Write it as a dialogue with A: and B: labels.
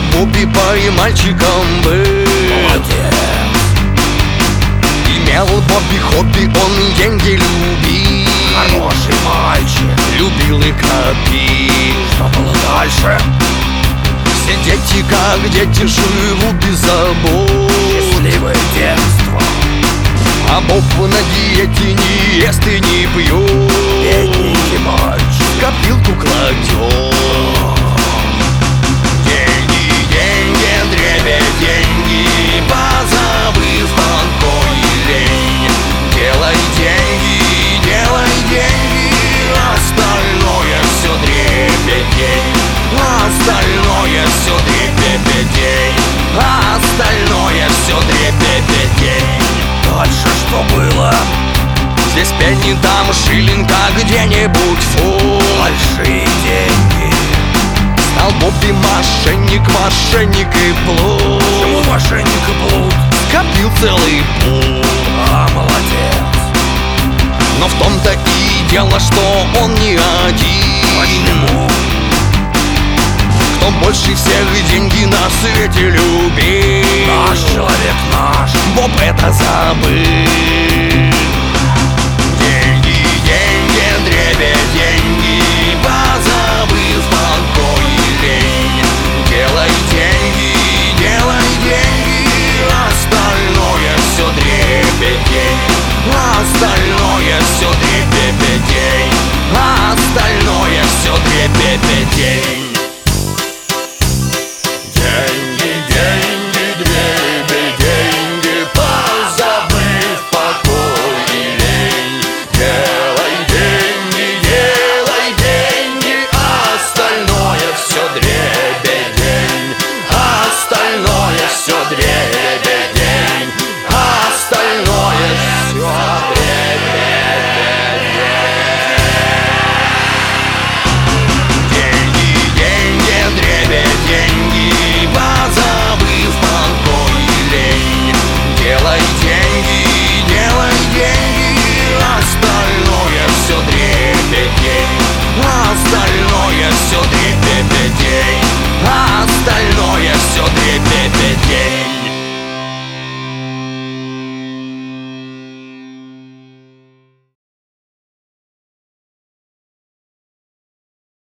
A: Бобби и мальчиком был.
B: Молодец.
A: Имел Бобби хобби, он деньги любил.
B: Хороший мальчик.
A: Любил и копил.
B: Что было дальше?
A: Все дети, как дети, живут без забот.
B: Счастливое детство.
A: А Боб на диете не ест и не пьет.
B: Бедненький мальчик.
A: В копилку кладет. Деньги, деньги, дребедь, деньги, позабыв тонкой лень. Делай деньги, остальное все дребедень. Остальное все дребедень. Остальное все дребедень.
B: Дальше что было?
A: Здесь пенни, там шиллинг, а где-нибудь фунт.
B: Большие деньги.
A: Стал Бобби мошенник, мошенник и плут.
B: Почему мошенник и плут?
A: Копил целый пул.
B: А, молодец.
A: Но в том-то и дело, что он не один.
B: Почему?
A: Кто больше всех деньги на свете любил.
B: Наш человек наш.
A: Боб это забыл.